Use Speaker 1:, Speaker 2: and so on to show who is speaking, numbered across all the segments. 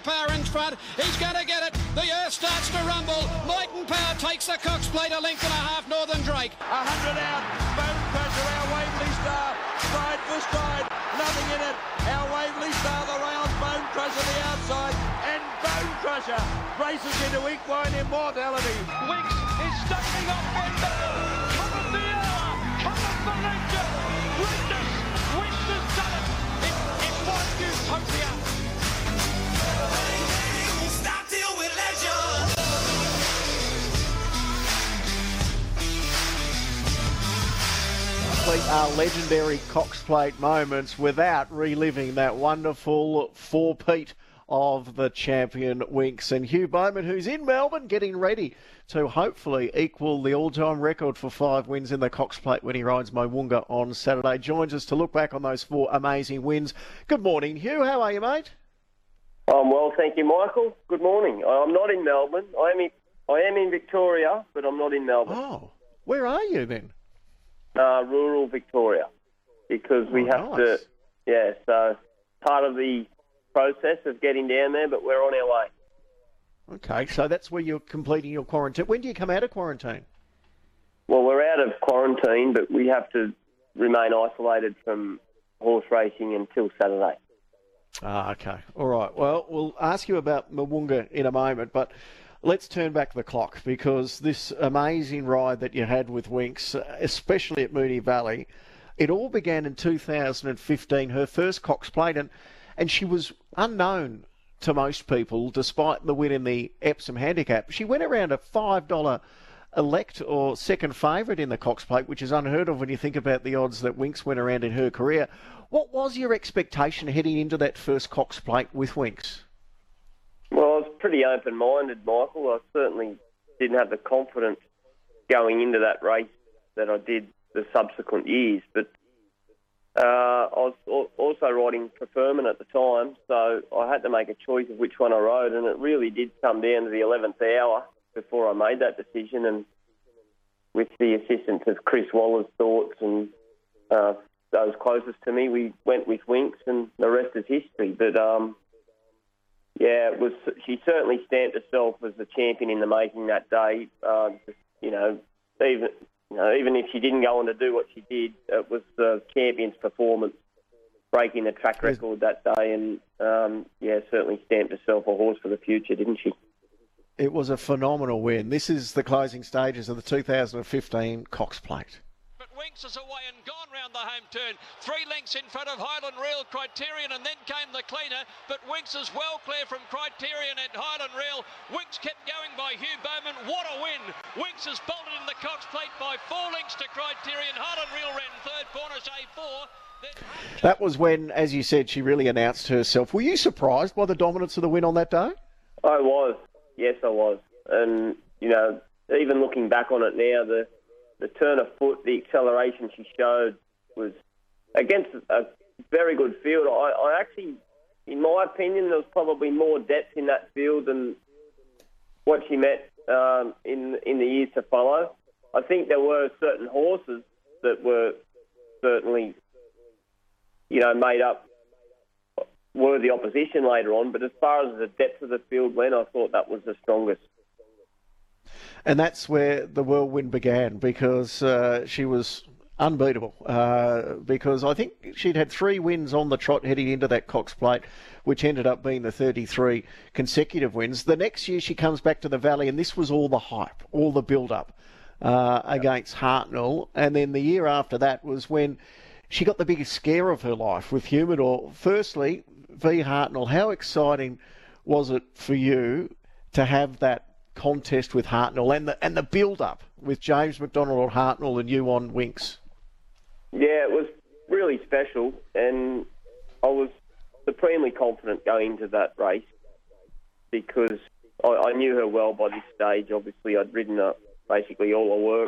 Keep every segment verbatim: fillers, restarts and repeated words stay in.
Speaker 1: Power in front. He's going to get it. The earth starts to rumble. Mighten Power takes the Cox Plate a length and a half. Northern Drake.
Speaker 2: A hundred out. Bone Crusher, our Waverley Star. Stride for stride. Nothing in it. Our Waverley Star, the rails. Bone Crusher the outside. And Bone Crusher races into equine immortality.
Speaker 3: Winks is starting off Bender. Come of the hour. Come of the legend. Greatness. Winks has done it. It, it was Utopia.
Speaker 4: Stop till we're legend.
Speaker 5: Complete our legendary Cox Plate moments without reliving that wonderful four-peat of the champion Winks. And Hugh Bowman, who's in Melbourne, getting ready to hopefully equal the all-time record for five wins in the Cox Plate when he rides Mowoonga on Saturday, joins us to look back on those four amazing wins. Good morning, Hugh. How are you, mate?
Speaker 6: I'm well, thank you, Michael. Good morning. I'm not in Melbourne. I am in, I am in Victoria, but I'm not in Melbourne.
Speaker 5: Oh, where are you then?
Speaker 6: Uh, rural Victoria, because we
Speaker 5: oh,
Speaker 6: have
Speaker 5: nice.
Speaker 6: to, yeah, so part of the process of getting down there, but we're on our way.
Speaker 5: Okay, so that's where you're completing your quarantine. When do you come out of quarantine?
Speaker 6: Well, we're out of quarantine, but we have to remain isolated from horse racing until Saturday.
Speaker 5: Ah, okay. All right. Well, we'll ask you about Mowoonga in a moment, but let's turn back the clock, because this amazing ride that you had with Winks, especially at Moonee Valley, it all began in two thousand fifteen, her first Cox Plate, and, and she was unknown to most people, despite the win in the Epsom Handicap. She went around a five dollar elect or second favourite in the Cox Plate, which is unheard of when you think about the odds that Winks went around in her career. What was your expectation heading into that first Cox Plate with Winks?
Speaker 6: Well, I was pretty open-minded, Michael. I certainly didn't have the confidence going into that race that I did the subsequent years. But uh, I was also riding Preferment at the time, so I had to make a choice of which one I rode, and it really did come down to the eleventh hour before I made that decision. And with the assistance of Chris Waller's thoughts and uh, those closest to me, we went with Winks, and the rest is history. But um, yeah, it was. She certainly stamped herself as the champion in the making that day. Uh, you know, even you know, even if she didn't go on to do what she did, it was the champion's performance, breaking the track record that day, and um, yeah, certainly stamped herself a horse for the future, didn't she?
Speaker 5: It was a phenomenal win. This is the closing stages of the two thousand fifteen Cox Plate.
Speaker 3: But Winks is away and gone round the home turn. Three lengths in front of Highland Reel, Criterion, and then came the cleaner. But Winks is well clear from Criterion and Highland Reel. Winks kept going by Hugh Bowman. What a win! Winks has bolted in the Cox Plate by four lengths to Criterion. Highland Reel ran third, Bornish A four. Then...
Speaker 5: That was when, as you said, she really announced herself. Were you surprised by the dominance of the win on that day?
Speaker 6: I was. Yes, I was. And, you know, even looking back on it now, the the turn of foot, the acceleration she showed was against a very good field. I, I actually, in my opinion, there was probably more depth in that field than what she met um, in in the years to follow. I think there were certain horses that were certainly, you know, made up worthy opposition later on, but as far as the depth of the field went, I thought that was the strongest.
Speaker 5: And that's where the whirlwind began, because uh, she was unbeatable. Uh, because I think she'd had three wins on the trot heading into that Cox Plate, which ended up being the thirty-three consecutive wins. The next year she comes back to the Valley, and this was all the hype, all the build-up uh, against Hartnell. And then the year after that was when she got the biggest scare of her life with Humidor. Firstly, v Hartnell, how exciting was it for you to have that contest with Hartnell and the and the build-up with James McDonald on Hartnell and you on Winks?
Speaker 6: Yeah, it was really special, and I was supremely confident going into that race because I, I knew her well by this stage. Obviously, I'd ridden her basically all her work,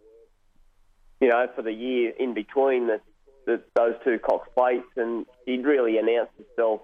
Speaker 6: you know, for the year in between the, the, those two Cox Plates, and she'd really announced herself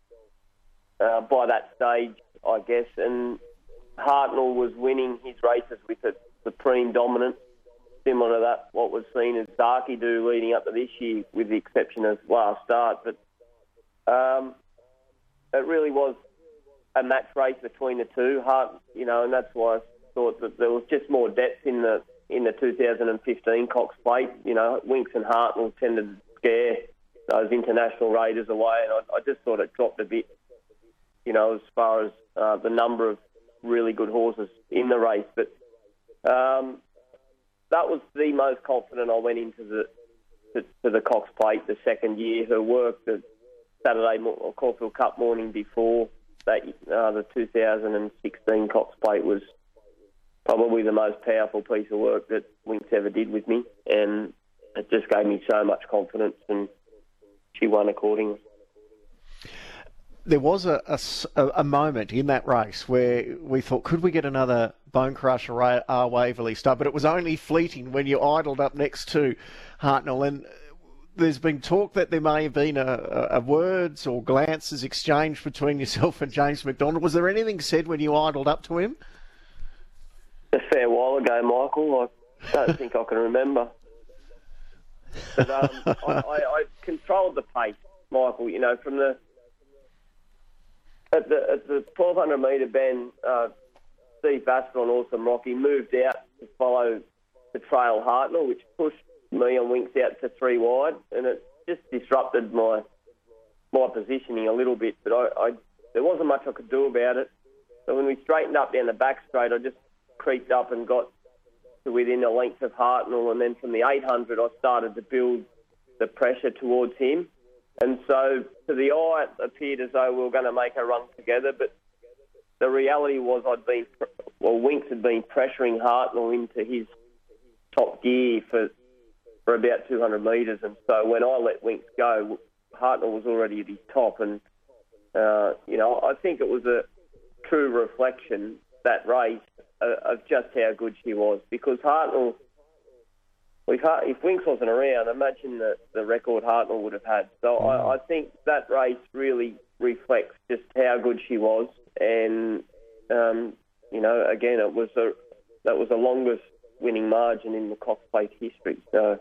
Speaker 6: uh, by that stage, I guess, and Hartnell was winning his races with a supreme dominance, similar to that what was seen as Darky do leading up to this year, with the exception of last start. But um, it really was a match race between the two. Hart, you know, and that's why I thought that there was just more depth in the in the two thousand fifteen Cox Plate. You know, Winks and Hartnell tended to scare those international raiders away, and I, I just thought it dropped a bit, you know, as far as uh, the number of really good horses in the race. But um, that was the most confident I went into the to, to the Cox Plate the second year. Her work the Saturday or Caulfield Cup morning before that, uh, the two thousand sixteen Cox Plate was probably the most powerful piece of work that Winks ever did with me, and it just gave me so much confidence, and she won accordingly.
Speaker 5: There was a, a, a moment in that race where we thought, could we get another Bone Crusher R. Waverley star? But it was only fleeting when you idled up next to Hartnell. And there's been talk that there may have been a, a words or glances exchanged between yourself and James McDonald. Was there anything said when you idled up to him?
Speaker 6: A fair while ago, Michael. I don't think I can remember. But um, I, I, I controlled the pace, Michael. You know, from the at the at the twelve hundred metre bend, uh, Steve Bassett on Awesome Rocky moved out to follow the trail Hartnell, which pushed me and Winks out to three wide, and it just disrupted my my positioning a little bit. But I, I there wasn't much I could do about it. So when we straightened up down the back straight, I just creeped up and got to within a length of Hartnell, and then from the eight hundred I started to build the pressure towards him. And so to the eye it appeared as though we were going to make a run together, but the reality was I'd been, well, Winks had been pressuring Hartnell into his top gear for for about two hundred metres, and so when I let Winks go, Hartnell was already at his top, and uh, you know, I think it was a true reflection, that race, uh, of just how good she was, because Hartnell, if, if Winks wasn't around, imagine the, the record Hartnell would have had. So mm. I, I think that race really reflects just how good she was, and um, you know, again, it was a that was the longest winning margin in the Cox Plate history. So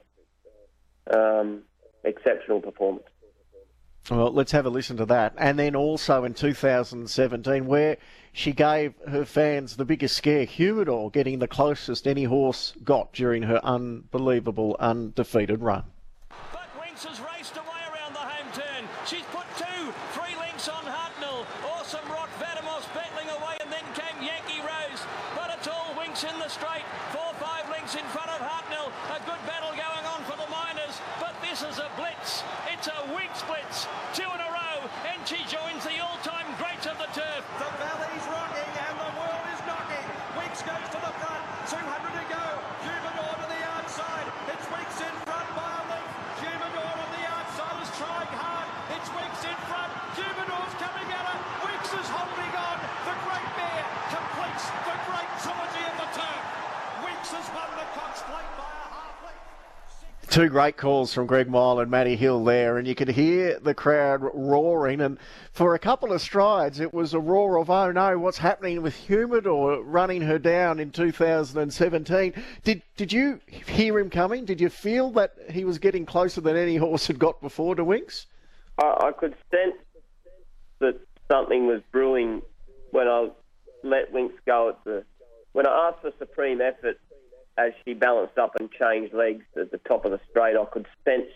Speaker 6: um, exceptional performance.
Speaker 5: Well, let's have a listen to that. And then also in two thousand seventeen, where she gave her fans the biggest scare, Humidor getting the closest any horse got during her unbelievable undefeated run.
Speaker 3: But Winks has raced away around the home turn. She's put two, three lengths on Hartnell. Awesome Rock, Vadamos battling away, and then came Yankee Rose. But it's all Winks in the straight. Four, five lengths in front of Hartnell. A good battle going on for the Miners, but this is a blitz. It's a Winks blitz. Two in a row, and she joins the all-time greats of the turf.
Speaker 2: The valley's rocking and the world is knocking. Winks goes to the front. two hundred to go. Humidor to the outside. It's Winks in front by a length. Humidor on the outside is trying hard. It's Winks in front. Humidor's coming at her. Winks is holding on. The great mare completes the great trilogy of the turf. Winks has won the Cox Plate by a half length.
Speaker 5: Two great calls from Greg Mile and Matty Hill there, and you could hear the crowd roaring, and for a couple of strides it was a roar of, oh no, what's happening with Humidor running her down in two thousand seventeen. Did did you hear him coming? Did you feel that he was getting closer than any horse had got before to Winks?
Speaker 6: I, I could sense that something was brewing when I let Winks go at the... When I asked for supreme effort, as she balanced up and changed legs at the top of the straight, I could sense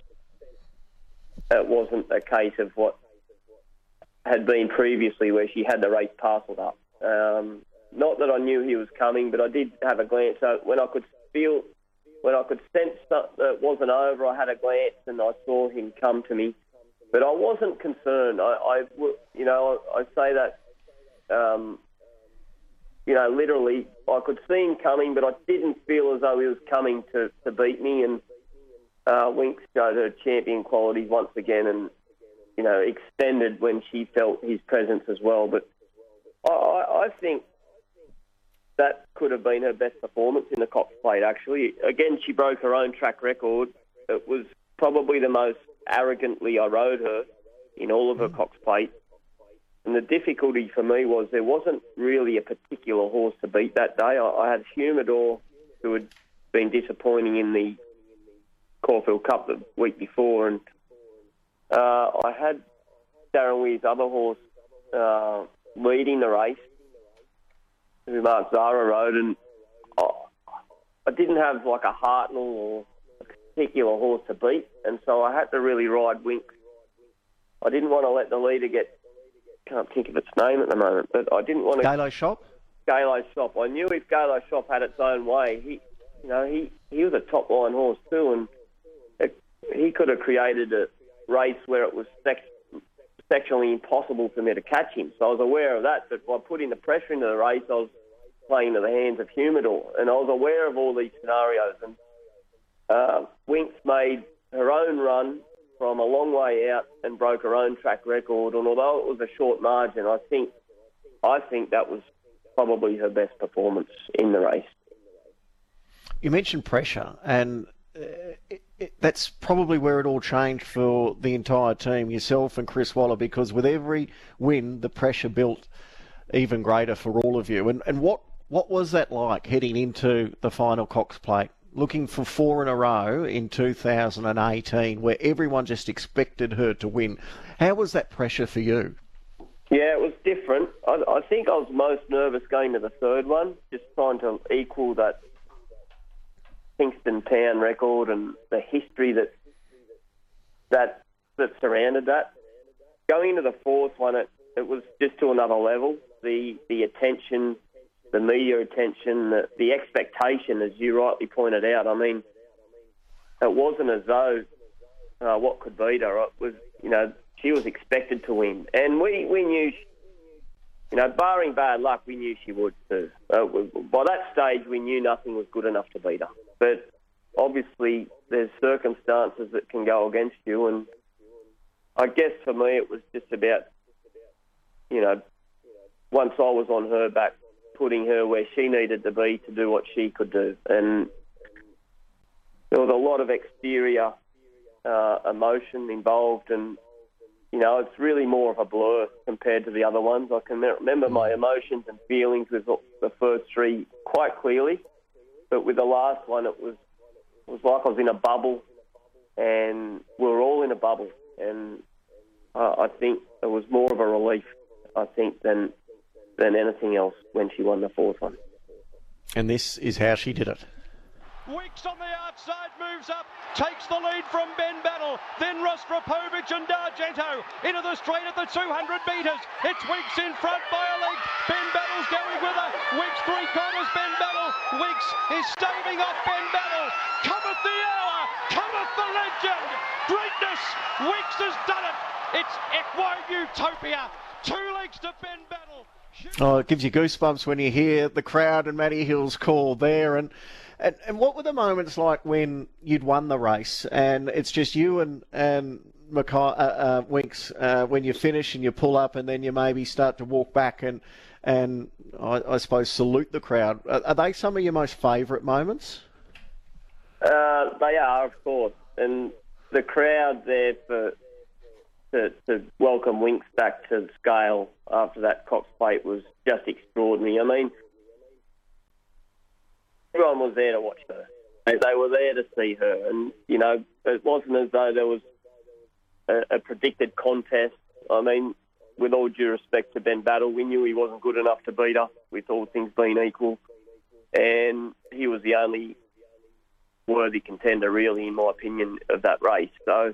Speaker 6: it wasn't a case of what had been previously, where she had the race parcelled up. Um, not that I knew he was coming, but I did have a glance. So when I could feel, when I could sense that it wasn't over, I had a glance and I saw him come to me. But I wasn't concerned. I, I you know, I, I say that. Um, You know, literally, I could see him coming, but I didn't feel as though he was coming to, to beat me. And uh, Winks showed her champion qualities once again, and you know, extended when she felt his presence as well. But I, I think that could have been her best performance in the Cox Plate. Actually, again, she broke her own track record. It was probably the most arrogantly I rode her in all of her Cox Plate. And the difficulty for me was there wasn't really a particular horse to beat that day. I, I had Humidor, who had been disappointing in the Caulfield Cup the week before, and uh, I had Darren Weir's other horse, uh, leading the race, who Mark Zara rode, and oh, I didn't have like a Hartnell or a particular horse to beat, and so I had to really ride Winx. I didn't want to let the leader get, can't think of its name at the moment, but I didn't want to...
Speaker 5: Galo Shop?
Speaker 6: Galo Shop. I knew if Galo Shop had its own way, he, you know, he, he was a top line horse too, and it, he could have created a race where it was sex, sexually impossible for me to catch him. So I was aware of that, but by putting the pressure into the race, I was playing into the hands of Humidor, and I was aware of all these scenarios. And uh, Winx made her own run from a long way out and broke her own track record. And although it was a short margin, I think I think that was probably her best performance in the race.
Speaker 5: You mentioned pressure, and uh, it, it, that's probably where it all changed for the entire team, yourself and Chris Waller, because with every win, the pressure built even greater for all of you. And, and what, what was that like heading into the final Cox Plate? Looking for four in a row in two thousand eighteen, where everyone just expected her to win. How was that pressure for you?
Speaker 6: Yeah, it was different. I, I think I was most nervous going to the third one, just trying to equal that Kingston Town record and the history that that that surrounded that. Going into the fourth one, it, it was just to another level. The the attention, the media attention, the, the expectation, as you rightly pointed out. I mean, it wasn't as though uh, what could beat her. It was, you know, she was expected to win. And we, we knew, she, you know, barring bad luck, we knew she would too. Uh, by that stage, we knew nothing was good enough to beat her. But obviously, there's circumstances that can go against you. And I guess for me, it was just about, you know, once I was on her back, putting her where she needed to be to do what she could do. And there was a lot of exterior uh, emotion involved, and, you know, it's really more of a blur compared to the other ones. I can remember my emotions and feelings with the first three quite clearly, but with the last one, it was it was like I was in a bubble, and we were all in a bubble, and uh, I think it was more of a relief, I think, than than anything else when she won the fourth one.
Speaker 5: And this is how she did it.
Speaker 2: Winx on the outside moves up, takes the lead from Ben Battle, then Rostropovich and D'Argento into the straight at the two hundred metres. It's Winx in front by a length. Ben Battle's going with her. Winx three quarters, Ben Battle. Winx is staving off Ben Battle. Cometh the hour, cometh the legend. Greatness, Winx has done it. It's Equine Utopia. Two legs to Ben Battle.
Speaker 5: Oh, it gives you goosebumps when you hear the crowd and Matty Hill's call there. And, and and what were the moments like when you'd won the race and it's just you and and Mackay, uh, uh, Winx uh, when you finish and you pull up and then you maybe start to walk back and and I, I suppose salute the crowd? Are, are they some of your most favourite moments?
Speaker 6: Uh, they are, of course, and the crowd there for. To, to welcome Winx back to the scale after that Cox Plate was just extraordinary. I mean, everyone was there to watch her. They, they were there to see her. And, you know, it wasn't as though there was a, a predicted contest. I mean, with all due respect to Ben Battle, we knew he wasn't good enough to beat her, with all things being equal. And he was the only worthy contender, really, in my opinion, of that race. So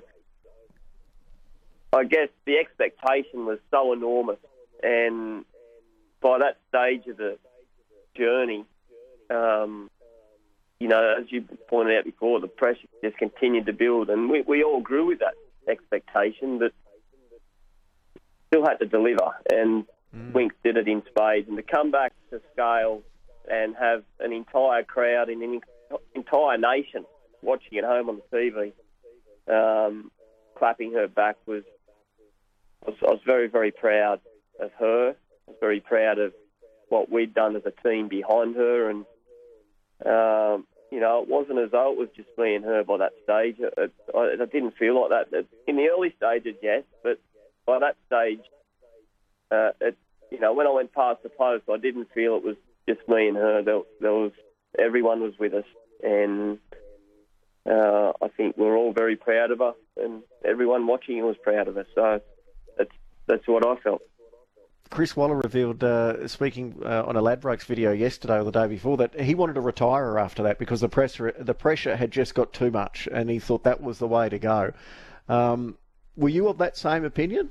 Speaker 6: I guess the expectation was so enormous, and by that stage of the journey, um, you know, as you pointed out before, the pressure just continued to build, and we, we all grew with that expectation, but still had to deliver, and mm. Winx did it in spades. And to come back to scale and have an entire crowd and an entire nation watching at home on the T V, um, clapping her back was, I was, I was very, very proud of her. I was very proud of what we'd done as a team behind her. And, um, you know, it wasn't as though it was just me and her by that stage. It, it, I, it didn't feel like that. In the early stages, yes, but by that stage, uh, it, you know, when I went past the post, I didn't feel it was just me and her. There, there was everyone was with us, and uh, I think we're all very proud of her, and everyone watching was proud of her. So that's that's what I felt.
Speaker 5: Chris Waller revealed, uh, speaking uh, on a Ladbrokes video yesterday or the day before, that he wanted to retire after that because the pressure the pressure had just got too much, and he thought that was the way to go. Um, were you of that same opinion?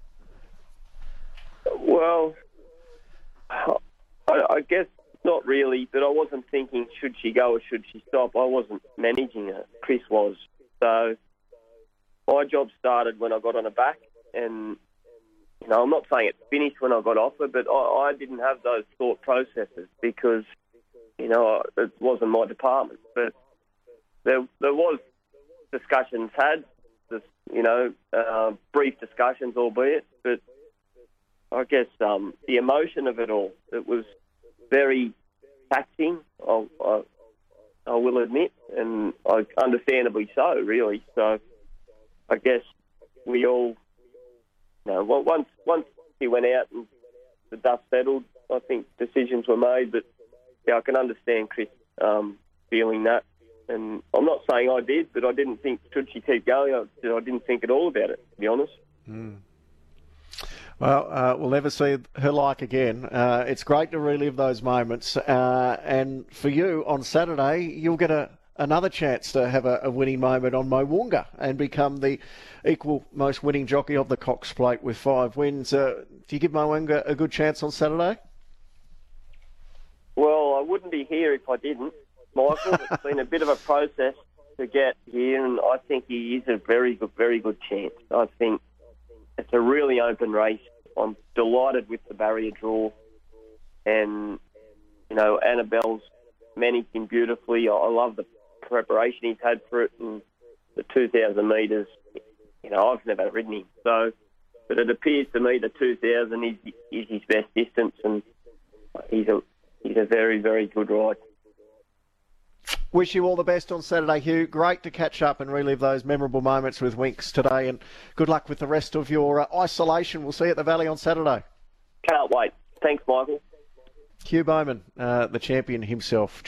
Speaker 6: Well, I, I guess not really, but I wasn't thinking should she go or should she stop. I wasn't managing her. Chris was. So my job started when I got on her back, and you know, I'm not saying it finished when I got off her, but I, I didn't have those thought processes because, you know, it wasn't my department. But there, there was discussions had, just, you know, uh, brief discussions, albeit, but I guess um, the emotion of it all, it was very taxing, I'll, I, I will admit, and I, understandably so, really. So I guess we all, you know, once once he went out and the dust settled, I think decisions were made. But yeah, I can understand Chris um, feeling that, and I'm not saying I did, but I didn't think should she keep going. I, I didn't think at all about it, to be honest.
Speaker 5: Mm. Well, uh, we'll never see her like again. Uh, it's great to relive those moments, uh, and for you on Saturday, you'll get a. another chance to have a, a winning moment on Mo'unga and become the equal most winning jockey of the Cox Plate with five wins. Uh, do you give Mo'unga a good chance on Saturday?
Speaker 6: Well, I wouldn't be here if I didn't, Michael. It's been a bit of a process to get here, and I think he is a very good, very good chance. I think it's a really open race. I'm delighted with the barrier draw, and, you know, Annabelle's managed him beautifully. I love the preparation he's had for it, and the two thousand metres, you know, I've never ridden him. So, but it appears to me the two thousand is, is his best distance, and he's a he's a very, very good ride.
Speaker 5: Wish you all the best on Saturday, Hugh. Great to catch up and relive those memorable moments with Winks today, and good luck with the rest of your uh, isolation. We'll see you at the Valley on Saturday.
Speaker 6: Can't wait. Thanks, Michael.
Speaker 5: Hugh Bowman, uh, the champion himself.